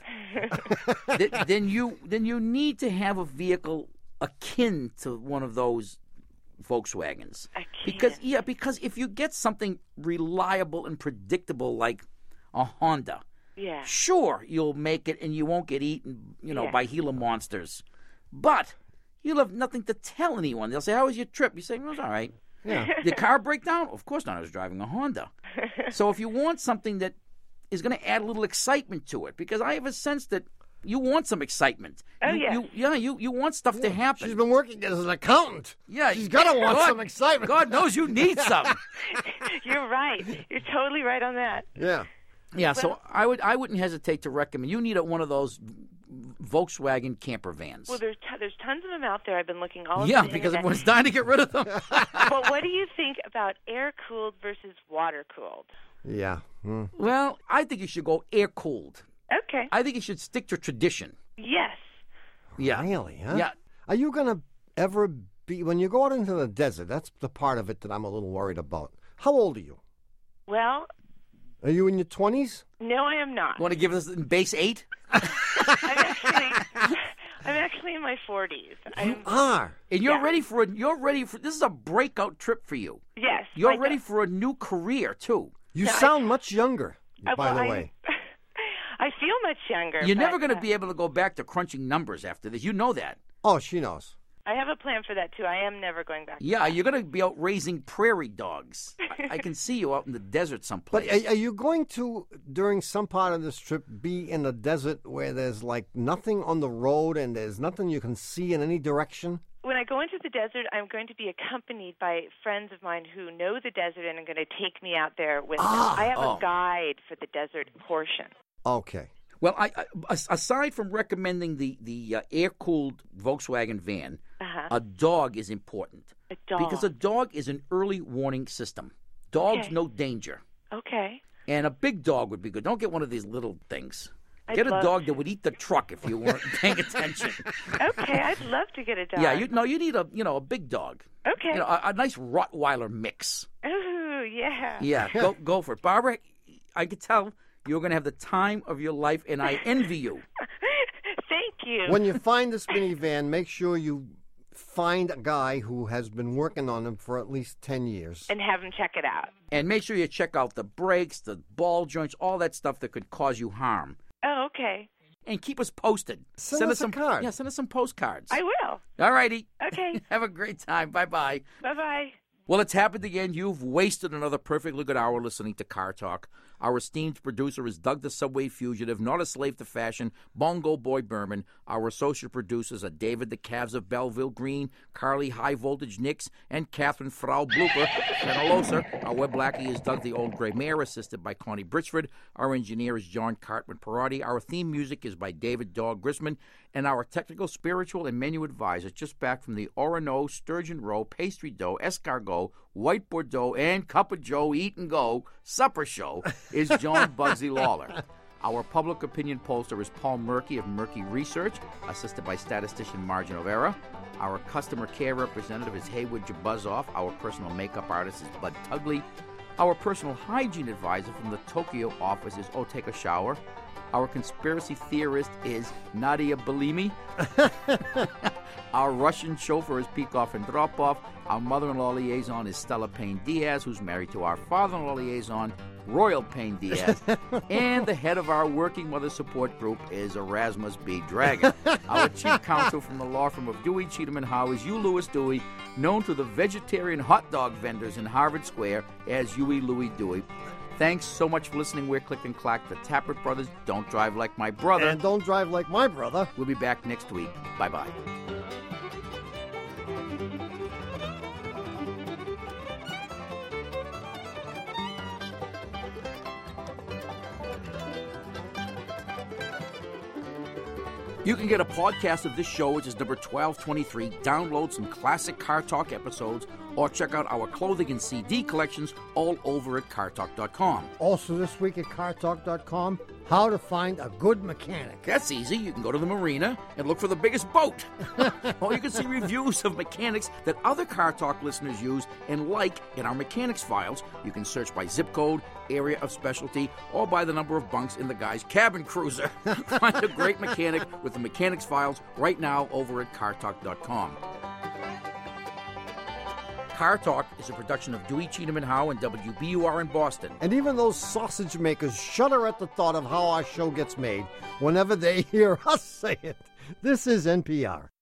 then you need to have a vehicle akin to one of those Volkswagens. Because if you get something reliable and predictable like a Honda, Yeah. sure you'll make it and you won't get eaten, Yeah. by Gila monsters. But you'll have nothing to tell anyone. They'll say, "How was your trip?" You say, "It was all right." Yeah. Did the car break down? Of course not. I was driving a Honda. So if you want something that is going to add a little excitement to it, because I have a sense that you want some excitement. Oh, You want stuff to happen. She's been working as an accountant. Yeah, She's got to want some excitement. God knows you need some. You're right. You're totally right on that. Yeah. Yeah, so I wouldn't hesitate to recommend. You need one of those Volkswagen camper vans. Well, there's tons of them out there. I've been looking all over Yeah, the because internet. everyone's dying to get rid of them. But what do you think about air-cooled versus water-cooled? Yeah. Well, I think you should go air-cooled. Okay. I think you should stick to tradition. Yes. Yeah. Really, huh? Yeah. Are you going to ever be, when you go out into the desert, that's the part of it that I'm a little worried about. How old are you? Well, Are you in your 20s? no, I am not. Want to give us base 8? I'm actually in my 40s. You are. And you're ready for this is a breakout trip for you. Yes. You're ready for a new career too. You sound much younger, by the way. I feel much younger. You're but, never going to be able to go back to crunching numbers after this. You know that. Oh, she knows. I have a plan for that, too. I am never going back. Yeah, you're going to be out raising prairie dogs. I can see you out in the desert someplace. But are you going to, during some part of this trip, be in a desert where there's like nothing on the road and there's nothing you can see in any direction? When I go into the desert, I'm going to be accompanied by friends of mine who know the desert and are going to take me out there with them. I have a guide for the desert portion. Okay. Well, aside from recommending the air-cooled Volkswagen van, a dog is important. A dog. Because a dog is an early warning system. Dogs know danger. Okay. And a big dog would be good. Don't get one of these little things. Get a dog that would eat the truck if you weren't paying attention. Okay, I'd love to get a dog. Yeah, you need a big dog. Okay. A nice Rottweiler mix. Ooh, yeah. Yeah, go for it. Barbara, I could tell you're going to have the time of your life, and I envy you. Thank you. When you find this minivan, make sure you find a guy who has been working on them for at least 10 years. And have him check it out. And make sure you check out the brakes, the ball joints, all that stuff that could cause you harm. Oh, okay. And keep us posted. Send us some a card. Yeah, send us some postcards. I will. All righty. Okay. Have a great time. Bye-bye. Bye-bye. Well, it's happened again. You've wasted another perfectly good hour listening to Car Talk. Our esteemed producer is Doug the Subway Fugitive, not a slave to fashion, Bongo Boy Berman. Our associate producers are David the Calves of Belleville Green, Carly High Voltage Nix, and Catherine Frau Blooper Fenalosa. Our web lackey is Doug the Old Gray Mare, assisted by Connie Britchford. Our engineer is John Cartman Perotti. Our theme music is by David Dog Grisman. And our technical, spiritual, and menu advisor, just back from the Orono, Sturgeon Row, Pastry Dough, Escargot, White Bordeaux, and Cup of Joe Eat and Go Supper Show is John Bugsy Lawler. Our public opinion pollster is Paul Murky of Murky Research, assisted by statistician Margin of Error. Our customer care representative is Haywood Jabuzzoff. Our personal makeup artist is Bud Tugley. Our personal hygiene advisor from the Tokyo office is Oh Take a Shower. Our conspiracy theorist is Nadia Belimi. Our Russian chauffeur is Peikoff Andropov. Our mother-in-law liaison is Stella Payne-Diaz, who's married to our father-in-law liaison, Royal Payne-Diaz. And the head of our working mother support group is Erasmus B. Dragon. Our chief counsel from the law firm of Dewey, Cheatham, and Howe is Hugh Lewis Dewey, known to the vegetarian hot dog vendors in Harvard Square as Huey Louie Dewey. Thanks so much for listening. We're Click and Clack, the Tappert Brothers. Don't drive like my brother. And don't drive like my brother. We'll be back next week. Bye-bye. You can get a podcast of this show, which is number 1223, download some classic Car Talk episodes, or check out our clothing and CD collections all over at cartalk.com. Also this week at cartalk.com, how to find a good mechanic. That's easy. You can go to the marina and look for the biggest boat. Or you can see reviews of mechanics that other Car Talk listeners use and like in our mechanics files. You can search by zip code, area of specialty, or by the number of bunks in the guy's cabin cruiser. Find a great mechanic with the mechanics files right now over at cartalk.com. Car Talk is a production of Dewey, Cheatham, and Howe and WBUR in Boston. And even those sausage makers shudder at the thought of how our show gets made whenever they hear us say it. This is NPR.